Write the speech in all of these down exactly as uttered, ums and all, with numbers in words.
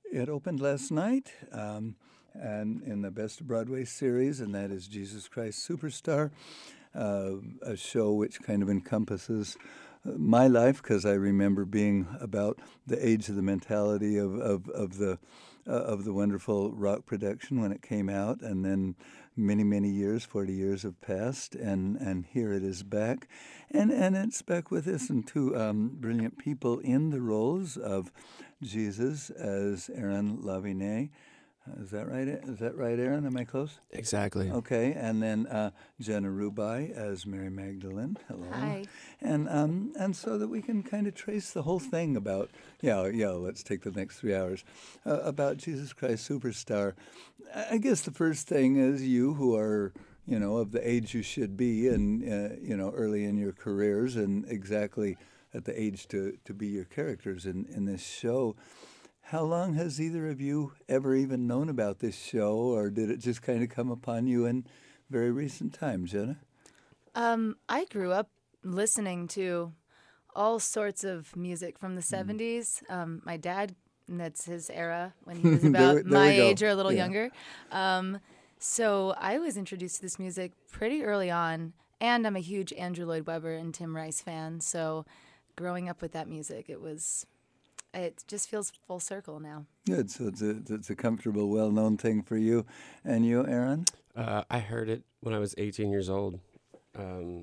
It opened last night, um, and in the Best of Broadway series, and that is Jesus Christ Superstar, uh, a show which kind of encompasses uh, my life because I remember being about the age of the mentality of, of, of the uh, of the wonderful rock production when it came out, and then many many years, forty years have passed, and, and here it is back, and and it's back with us and two um, brilliant people in the roles of Jesus as Aaron Lavigne. Uh, Is that right? Is that right, Aaron? Am I close? Exactly. Okay, and then uh, Jenna Rubai as Mary Magdalene. Hello. Hi. And um, and so that we can kind of trace the whole thing about yeah yeah. Let's take the next three hours uh, about Jesus Christ Superstar. I I guess the first thing is you who are you know of the age you should be and uh, you know early in your careers and exactly at the age to to be your characters in in this show. How long has either of you ever even known about this show, or did it just kind of come upon you in very recent times, Jenna? Um, I grew up listening to all sorts of music from the Mm. seventies. Um, my dad, that's his era when he was There about we- there my we go. age or a little Yeah. younger. Um, so I was introduced to this music pretty early on, and I'm a huge Andrew Lloyd Webber and Tim Rice fan. So growing up with that music, it was, it just feels full circle now. Good. So it's a, it's a comfortable, well-known thing for you. And you, Aaron? Uh, I heard it when I was eighteen years old. Um,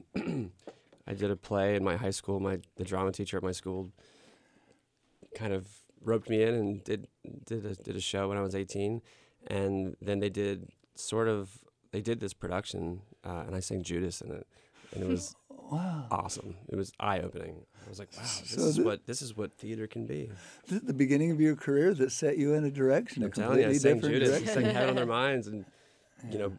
I did a play in my high school. My the drama teacher at my school kind of roped me in and did did a, did a show when I was eighteen, and then they did sort of they did this production, uh, and I sang Judas in it, and it was Wow. awesome. It was eye opening. I was like, wow, this So is the- what this is what theater can be. This is the beginning of your career that set you in a direction, a I'm telling you, I completely sang different Judas, I direction. sang Heaven on Their Minds, and you know,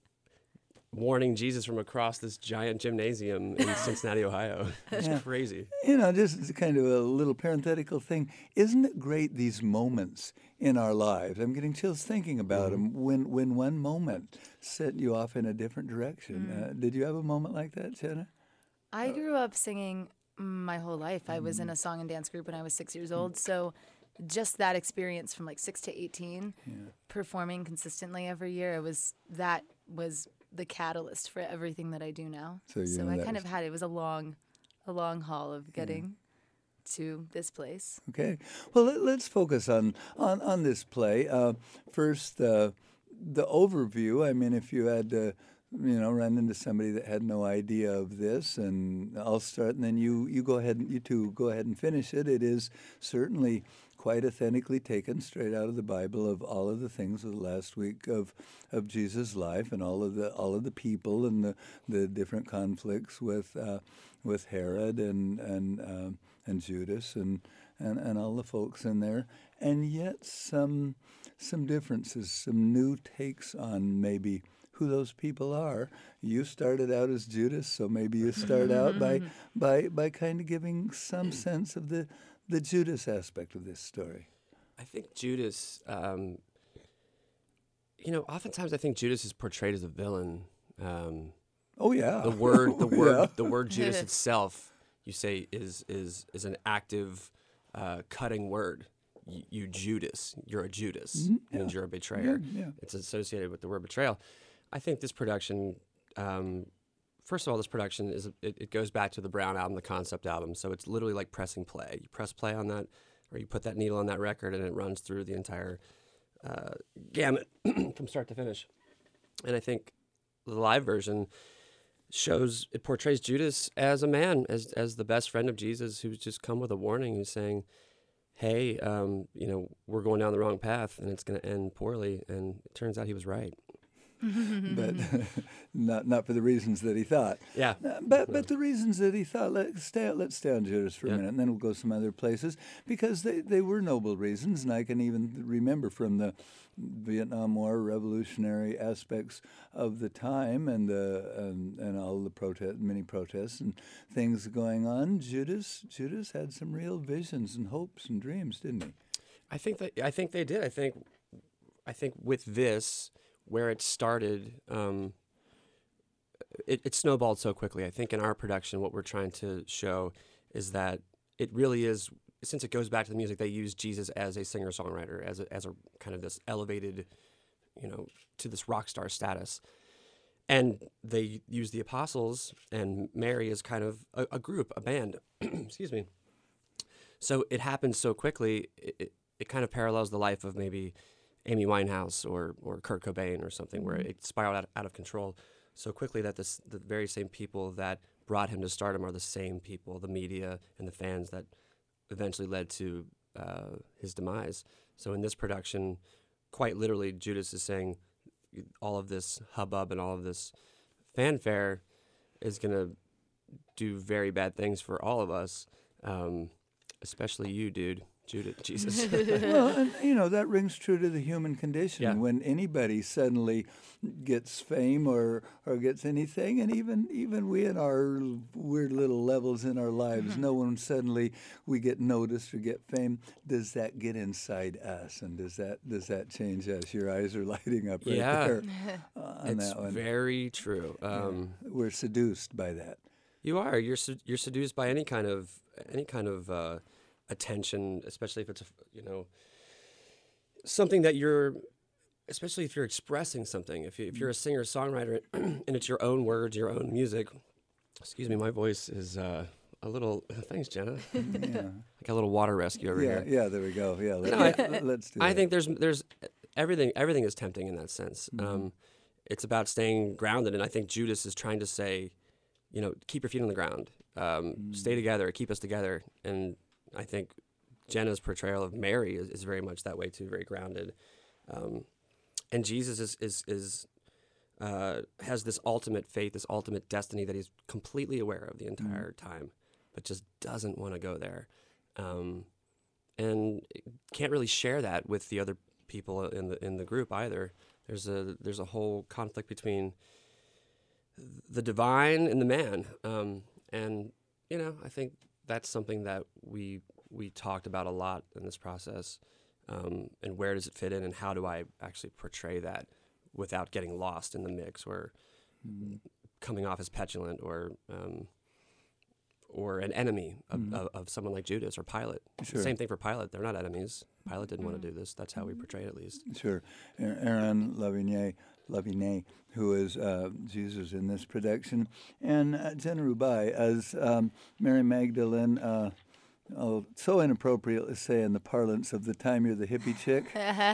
warning Jesus from across this giant gymnasium in Cincinnati, Ohio. It's Yeah. crazy. You know, just as kind of a little parenthetical thing. Isn't it great these moments in our lives? I'm getting chills thinking about them. When when one moment set you off in a different direction. Uh, did you have a moment like that, Jenna? I grew up singing my whole life. I was in a song and dance group when I was six years old. So just that experience from like six to eighteen, performing consistently every year, it was that was the catalyst for everything that I do now. So, you know, I that kind was- of had, it was a long, a long haul of getting to this place. Okay. Well, let, let's focus on on on this play. Uh, first, uh, the overview. I mean, if you had to, you know, run into somebody that had no idea of this, and I'll start, and then you you go ahead, and you two go ahead and finish it. It is certainly quite authentically taken straight out of the Bible of all of the things of the last week of of Jesus' life and all of the all of the people and the the different conflicts with uh, with Herod and and um, and Judas and, and and all the folks in there, and yet some some differences, some new takes on maybe who those people are. You started out as Judas, so maybe you start out by by by kind of giving some sense of the the Judas aspect of this story. I think Judas, um, you know, oftentimes I think Judas is portrayed as a villain. Um, Oh yeah, the word, the word, Yeah. the word Judas itself, you say is is is an active, uh, cutting word. You, you Judas, you're a Judas, means you're a betrayer. Mm-hmm. Yeah, yeah. It's associated with the word betrayal. I think this production, um, first of all, this production is it, it goes back to the Brown album, the concept album. So it's literally like pressing play. You press play on that, or you put that needle on that record, and it runs through the entire uh, gamut from start to finish. And I think the live version shows it portrays Judas as a man, as as the best friend of Jesus, who's just come with a warning, who's saying, "Hey, um, you know, we're going down the wrong path, and it's going to end poorly." And it turns out he was right. But not not for the reasons that he thought. Yeah. Uh, But but the reasons that he thought. Let's stay let's stay on Judas for a Yeah. minute, and then we'll go some other places because they, they were noble reasons, and I can even remember from the Vietnam War revolutionary aspects of the time and the and, and all the protest, many protests and things going on. Judas Judas had some real visions and hopes and dreams, didn't he? I think that I think they did. I think I think with this, where it started, um, it, it snowballed so quickly. I think in our production, what we're trying to show is that it really is since it goes back to the music, they use Jesus as a singer-songwriter, as a, as a kind of this elevated, you know, to this rock star status. And they use the apostles and Mary as kind of a, a group, a band. Excuse me. So it happens so quickly, it, it, it kind of parallels the life of maybe Amy Winehouse or, or Kurt Cobain or something, where it spiraled out, out of control so quickly that this, the very same people that brought him to stardom are the same people, the media and the fans, that eventually led to uh, his demise. So in this production, quite literally, Judas is saying all of this hubbub and all of this fanfare is going to do very bad things for all of us, um, especially you, dude. Judas, Jesus. Well, and, you know, that rings true to the human condition. Yeah. When anybody suddenly gets fame or, or gets anything, and even even we in our weird little levels in our lives, Mm-hmm. no one suddenly we get noticed or get fame. Does that get inside us, and does that does that change us? Your eyes are lighting up right Yeah. there uh, on It's that one. very true. Um, We're seduced by that. You are. You're sed- you're seduced by any kind of any kind of uh, attention, especially if it's a, you know, something that you're, especially if you're expressing something. If you, if you're a singer songwriter and it's your own words, your own music. Excuse me, my voice is uh, a little. Thanks, Jenna. Yeah, Like a little water rescue over yeah, here. yeah. There we go. Yeah, let, No, I- let's do I that. think there's there's everything everything is tempting in that sense. Um, it's about staying grounded, and I think Judas is trying to say, you know, keep your feet on the ground, um, stay together, keep us together. And I think Jenna's portrayal of Mary is, is very much that way too, very grounded. Um, and Jesus is is is uh, has this ultimate faith, this ultimate destiny that he's completely aware of the entire time, but just doesn't want to go there. Um, and can't really share that with the other people in the in the group either. There's a there's a whole conflict between the divine and the man, um, and you know I think that's something that we we talked about a lot in this process. Um, and where does it fit in, and how do I actually portray that without getting lost in the mix or Mm-hmm. coming off as petulant or um, or an enemy of, Mhm. of, of someone like Judas or Pilate. Sure. Same thing for Pilate. They're not enemies. Pilate didn't want to do this. That's how we portray it, at least. Sure. Aaron Lavigny, Lavigny, who is uh, Jesus in this production, and uh, Jenna Rubai as um, Mary Magdalene. Uh, oh, so inappropriate to say in the parlance of the time you're the hippie chick,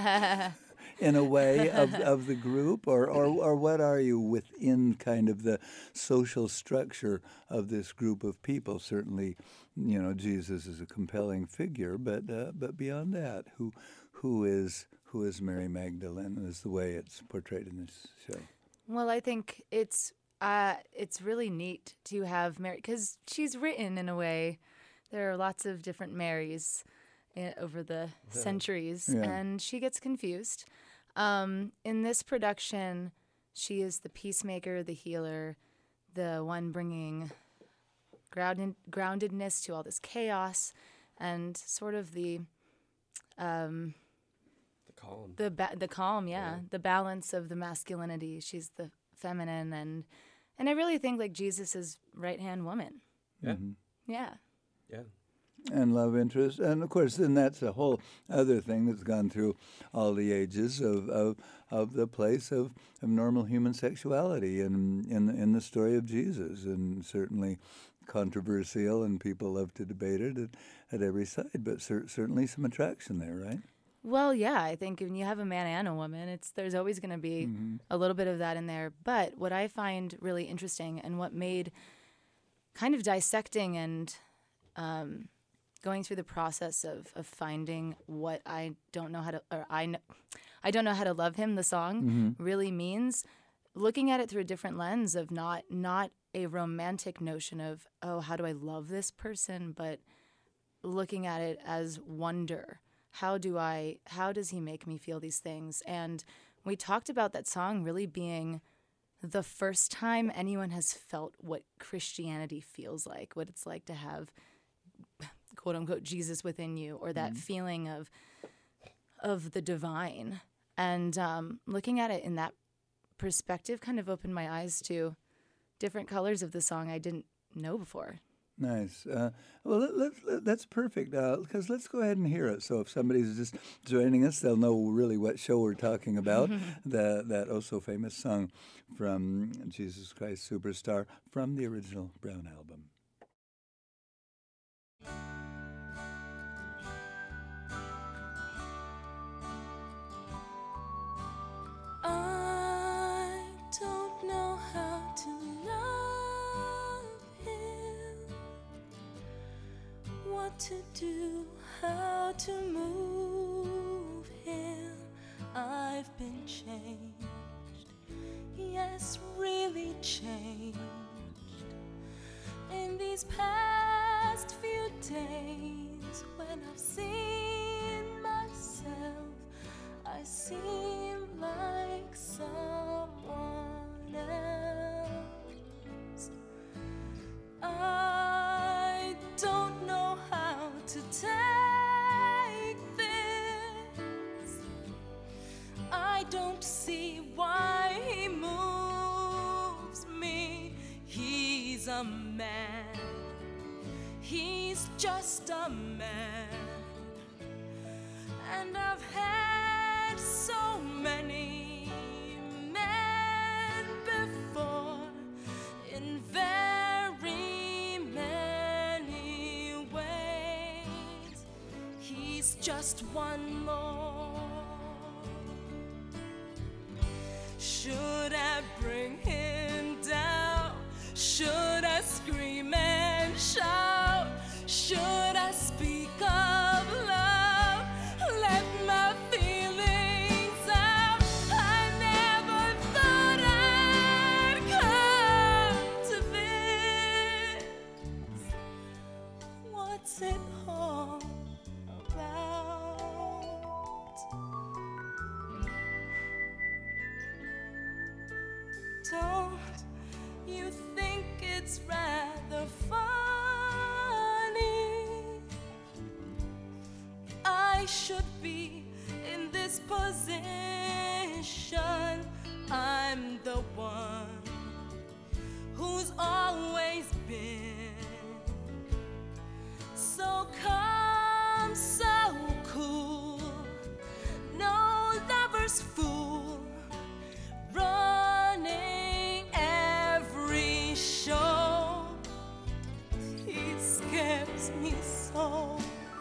in a way, of, of the group, or, or or what are you within kind of the social structure of this group of people? Certainly, you know, Jesus is a compelling figure, but uh, but beyond that, who who is who is Mary Magdalene is the way it's portrayed in this show. Well, I think it's uh, it's really neat to have Mary, because she's written in a way. There are lots of different Marys uh, over the centuries, Yeah. and she gets confused. Um, in this production, she is the peacemaker, the healer, the one bringing grounded, groundedness to all this chaos, and sort of the um, The calm. the ba- the calm, yeah, Yeah. the balance of the masculinity. She's the feminine, and and I really think like Jesus is right hand woman. Yeah. Mhm. Yeah. Yeah. And love interest, and of course, then that's a whole other thing that's gone through all the ages of of, of the place of, of normal human sexuality in in in the story of Jesus, and certainly controversial, and people love to debate it at, at every side, but cer- certainly some attraction there, right? Well, yeah, I think when you have a man and a woman, it's there's always going to be a little bit of that in there. But what I find really interesting, and what made kind of dissecting and um, going through the process of, of finding what I don't know how to, or I know, I don't know how to love him, the song really means, looking at it through a different lens of not not a romantic notion of, oh, how do I love this person, but looking at it as wonder. How do I, how does he make me feel these things? And we talked about that song really being the first time anyone has felt what Christianity feels like, what it's like to have quote unquote Jesus within you, or that feeling of of the divine. And um, looking at it in that perspective kind of opened my eyes to different colors of the song I didn't know before. Nice. Uh, well, let, let, let- that's perfect because let's go ahead and hear it. So if somebody's just joining us, they'll know really what show we're talking about. the, that oh so famous song from Jesus Christ Superstar from the original Brown album. I don't know how to love him, what to do, how to move him. I've been changed, yes, really changed in these past few days. When I've seen myself, I seem like someone else. I don't know how to take this. I don't see why he moves me. He's a man. He's just a man. And I've had so many men before in very many ways. He's just one more. Should I bring him down? Should I scream and shout? Should I speak of love? Let my feelings out. I never thought I'd come to this. What's it all about? Don't you think it's rather funny? I should be in this position. I'm the one who's always been so calm, so cool, no lover's fool, running every show. He scares me so.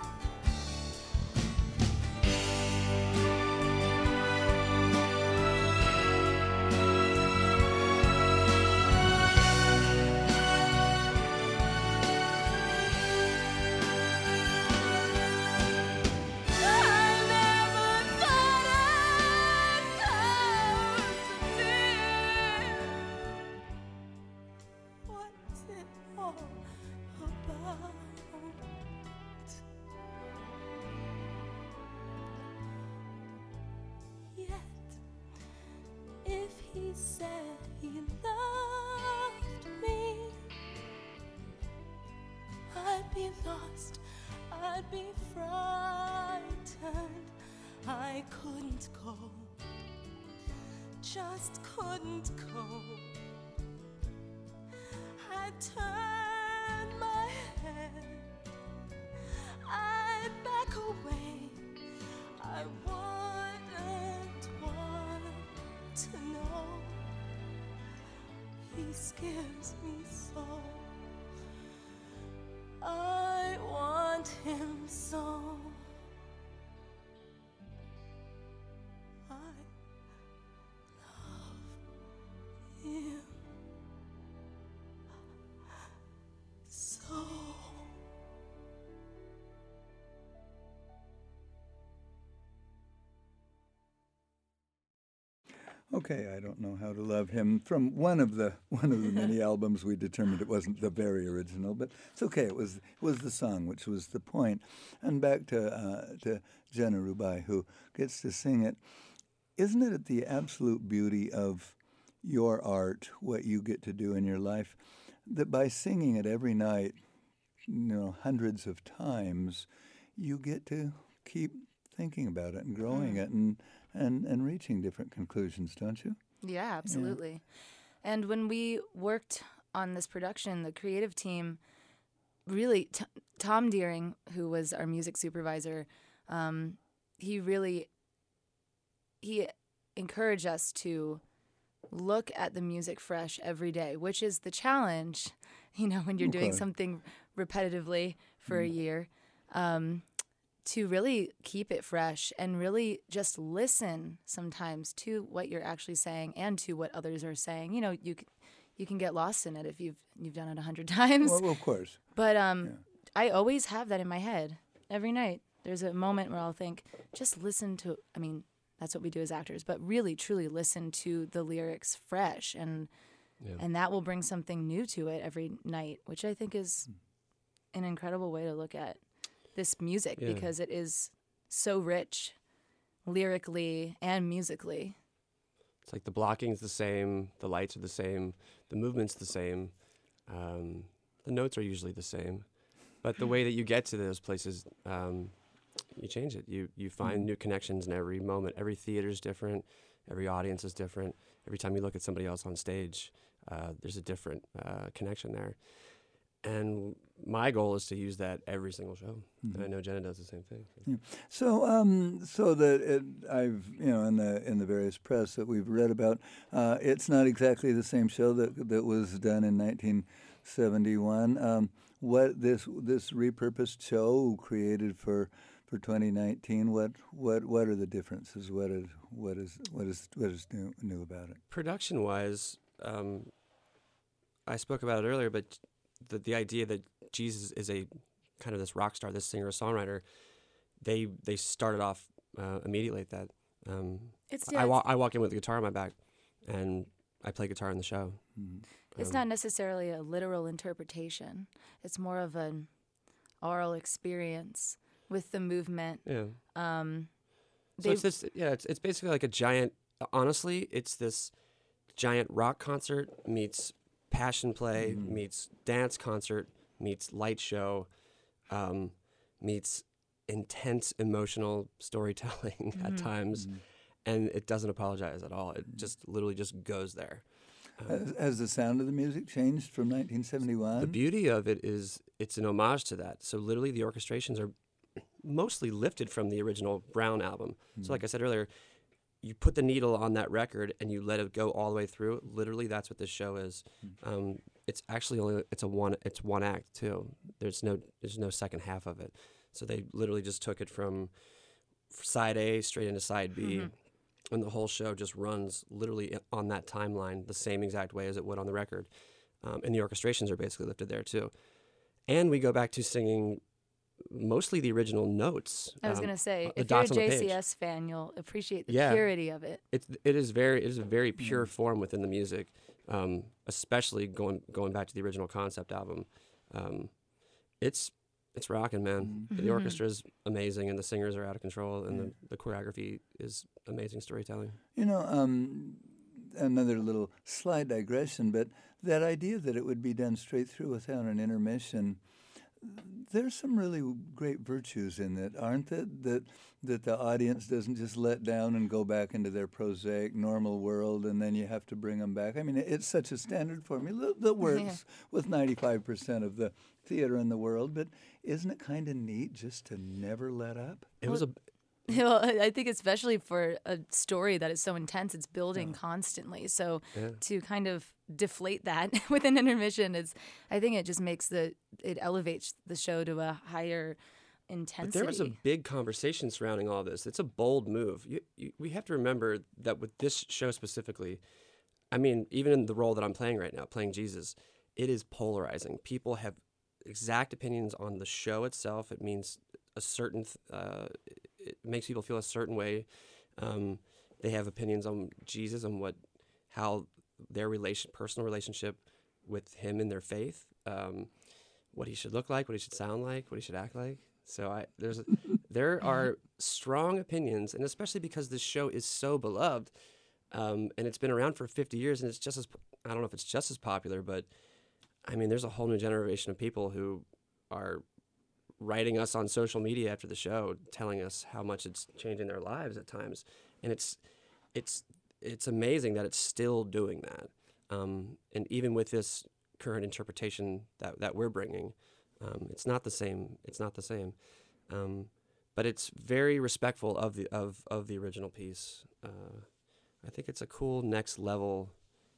He said he loved me, I'd be lost, I'd be frightened. I couldn't go, just couldn't go. I'd turn my head, I'd back away. I wouldn't want to know. He scares me so. I want him so. I love him so. Okay, I don't know how to love him. From one of the one of the many albums, we determined it wasn't the very original, but it's okay. It was it was the song, which was the point. And back to uh, to Jenna Rubai, who gets to sing it. Isn't it the absolute beauty of your art, what you get to do in your life, that by singing it every night, you know, hundreds of times, you get to keep thinking about it and growing mm. it and. And, and reaching different conclusions, don't you? Yeah, absolutely. Yeah. And when we worked on this production, the creative team, really, t- Tom Deering, who was our music supervisor, um, he really he encouraged us to look at the music fresh every day, which is the challenge, you know, when you're doing Okay. something repetitively for a year, um, to really keep it fresh and really just listen sometimes to what you're actually saying and to what others are saying. You know, you c- you can get lost in it if you've you've done it a hundred times. Well, of course. But um, I always have that in my head every night. There's a moment where I'll think, just listen to. I mean, that's what we do as actors, but really, truly listen to the lyrics fresh, and Yeah. and that will bring something new to it every night, which I think is an incredible way to look at this music Yeah. because it is so rich, lyrically and musically. It's like the blocking's the same, the lights are the same, the movement's the same, um, the notes are usually the same, but the way that you get to those places, um, you change it. You you find new connections in every moment. Every theater's different. Every audience is different. Every time you look at somebody else on stage, uh, there's a different uh, connection there. And my goal is to use that every single show. And I know Jenna does the same thing. Yeah. So, um, so that it, I've, you know, in the in the various press that we've read about, uh, it's not exactly the same show that that was done in nineteen seventy-one. Um, what this this repurposed show created for for twenty nineteen? What what what are the differences? What is what is what is what is new new about it? Production-wise, um, I spoke about it earlier, but the the idea that Jesus is a kind of this rock star, this singer-songwriter, they they started off uh, immediately at that. Um, It's I, yeah, wa- it's, I walk in with a guitar on my back, and I play guitar in the show. it's um, not necessarily a literal interpretation. It's more of an oral experience with the movement. Yeah. Um, So they it's this. Yeah, it's it's basically like a giant. Honestly, it's this giant rock concert meets passion play meets dance concert meets light show, um, meets intense emotional storytelling at times, and it doesn't apologize at all. It just literally just goes there. Has, has the sound of the music changed from nineteen seventy-one? The beauty of it is it's an homage to that. So literally the orchestrations are mostly lifted from the original Brown album. So like I said earlier, you put the needle on that record and you let it go all the way through. Literally, that's what this show is. Um, it's actually only it's a one it's one act too. There's no there's no second half of it. So they literally just took it from side A straight into side B, and the whole show just runs literally i- on that timeline the same exact way as it would on the record. Um, and the orchestrations are basically lifted there too. And we go back to singing mostly the original notes. I was um, gonna say, uh, the if you're a dots on the J C page. S fan, you'll appreciate the Yeah. purity of it. It's it is very it is a very pure form within the music, um, especially going going back to the original concept album. Um, it's it's rocking, man. The orchestra is amazing, and the singers are out of control, and the, the choreography is amazing storytelling. You know, um, another little slight digression, but that idea that it would be done straight through without an intermission, there's some really great virtues in it, aren't there? That that the audience doesn't just let down and go back into their prosaic, normal world, and then you have to bring them back. I mean, it's such a standard formula that works with ninety-five percent of the theater in the world, but isn't it kind of neat just to never let up? It was a Well, I I think especially for a story that is so intense, it's building constantly. So Yeah. to kind of deflate that with an intermission is, I think it just makes the it elevates the show to a higher But intensity. there was a big conversation surrounding all this. It's a bold move. You, you, we have to remember that with this show specifically, I mean, even in the role that I'm playing right now, playing Jesus, it is polarizing. People have exact opinions on the show itself. It means a certain, th- uh, it makes people feel a certain way. Um, they have opinions on Jesus, on what, how their relation, personal relationship with him in their faith, um, what he should look like, what he should sound like, what he should act like. So I there's a, there are strong opinions, and especially because this show is so beloved, um, and it's been around for fifty years, and it's just as I don't know if it's just as popular, but I mean, there's a whole new generation of people who are writing us on social media after the show, telling us how much it's changing their lives at times, and it's it's it's amazing that it's still doing that, um, and even with this current interpretation that that we're bringing. Um, it's not the same. It's not the same. Um, but it's very respectful of the of, of the original piece. Uh, I think it's a cool next level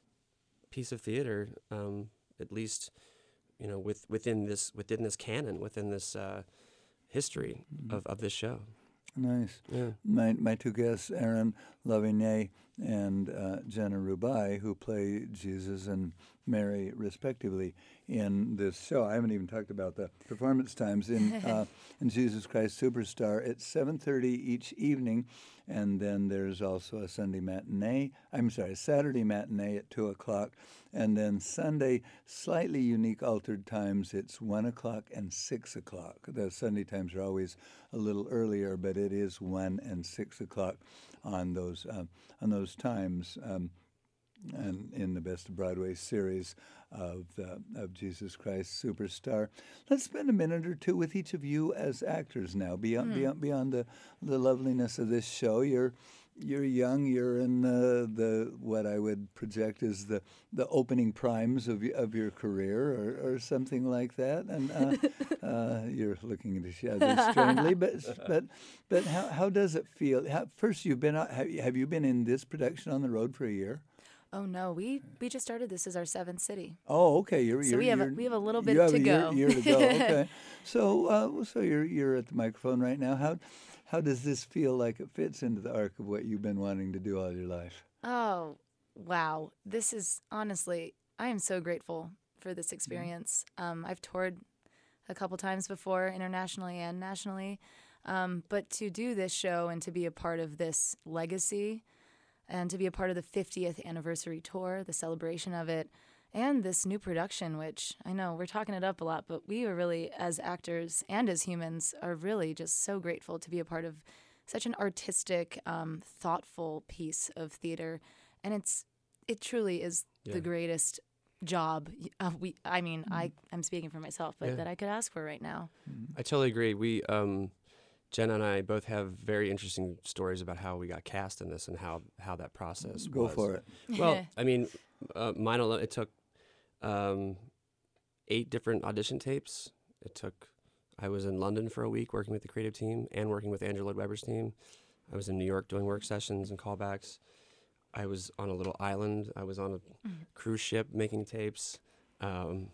piece of theater, um, at least, you know, with within this within this canon, within this uh, history Mm-hmm. of, of this show. Nice. Yeah. My my two guests, Aaron Lavigny and uh, Jenna Rubai, who play Jesus and Mary respectively in this show. I haven't even talked about the performance times in uh, in Jesus Christ Superstar. It's seven thirty each evening, and then there's also a Sunday matinee. I'm sorry, Saturday matinee at two o'clock, and then Sunday slightly unique altered times. It's one o'clock and six o'clock. The Sunday times are always a little earlier, but it is one and six o'clock on those um, on those times. Um, and in the Best of Broadway series of uh, of Jesus Christ Superstar. Let's spend a minute or two with each of you as actors now. Beyond Mm. beyond beyond the, the loveliness of this show, you're you're young. You're in the, the what I would project as the, the opening primes of y- of your career, or, or something like that. And uh, uh, you're looking at each other strangely. But but but how how does it feel? How, first, you've been out, have you, have you been in this production on the road for a year? Oh no, we we just started. This is our seventh city. Oh, okay. You're, So you're, we have a- you're- we have a little you bit have to a year, go. year to go. Okay. So, uh, so you're you're at the microphone right now. How how does this feel like it fits into the arc of what you've been wanting to do all your life? Oh, wow. This is honestly, I am so grateful for this experience. Um, I've toured a couple times before, internationally and nationally. Um, but to do this show and to be a part of this legacy and to be a part of the fiftieth anniversary tour, the celebration of it, and this new production, which I know we're talking it up a lot, but we are really, as actors and as humans, are really just so grateful to be a part of such an artistic, um, thoughtful piece of theater. And it's it truly is Yeah. the greatest job. Uh, we, I mean, I I'm speaking for myself, but Yeah. that I could ask for right now. I totally agree. We, um, Jenna and I both have very interesting stories about how we got cast in this and how, how that process Go was. for it. Well, I mean, uh, mine alone, it took um, eight different audition tapes. It took, I was in London for a week working with the creative team and working with Andrew Lloyd Webber's team. I was in New York doing work sessions and callbacks. I was on a little island. I was on a cruise ship making tapes. Um,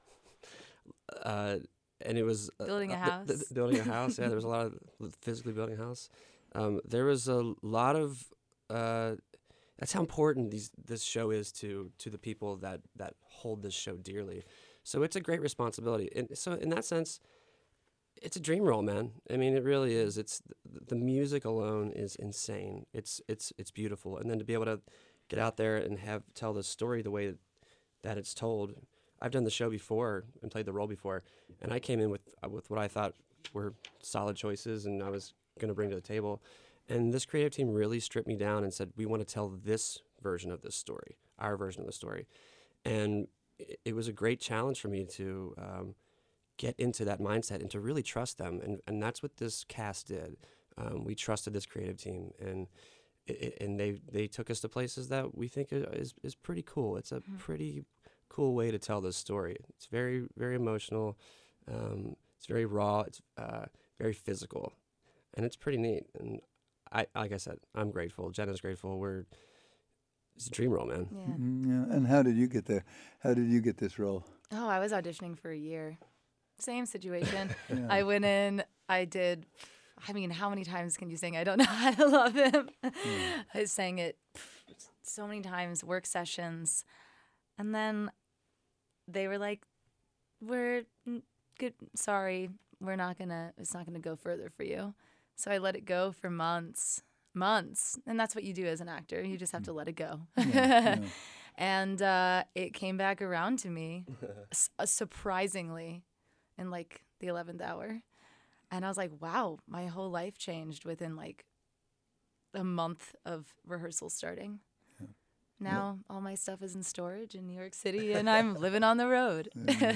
uh, and it was uh, Building a uh, th- house. th- building a house. Yeah, there was a lot of physically building a house. Um, there was a lot of. Uh, that's how important these this show is to to the people that that hold this show dearly. So it's a great responsibility. And so in that sense, it's a dream role, man. I mean, it really is. It's the music alone is insane. It's it's it's beautiful, and then to be able to get out there and have tell the story the way that it's told. I've done the show before and played the role before, and I came in with uh, with what I thought were solid choices, and I was going to bring to the table. And this creative team really stripped me down and said, "We want to tell this version of this story, our version of the story," and it, it was a great challenge for me to. Um, get into that mindset and to really trust them. And, and that's what this cast did. Um, we trusted this creative team, and it, and they, they took us to places that we think is, is pretty cool. It's a Mm-hmm. pretty cool way to tell this story. It's very, very emotional. Um, it's very raw. It's uh, very physical, and it's pretty neat. And I, like I said, I'm grateful. Jenna's grateful. We're, it's a dream role, man. Yeah. Mm, yeah. And how did you get there? How did you get this role? Oh, I was auditioning for a year. Same situation. Yeah. I went in, I did, I mean, how many times can you sing I Don't Know How to Love Him? I sang it so many times, work sessions. And then they were like, we're n- good, sorry, we're not gonna, it's not gonna go further for you. So I let it go for months, months. And that's what you do as an actor. You just have to let it go. yeah. And uh, it came back around to me, s- uh, surprisingly, in like the eleventh hour. And I was like, wow, my whole life changed within like a month of rehearsal starting. Now all my stuff is in storage in New York City and I'm living on the road.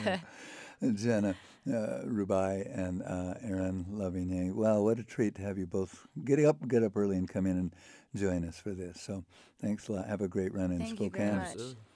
Jenna uh, Rubai and uh, Aaron Lavigny. Wow, what a treat to have you both get up, get up early and come in and join us for this. So thanks a lot. Have a great run in Thank you very Spokane. much. Absolutely.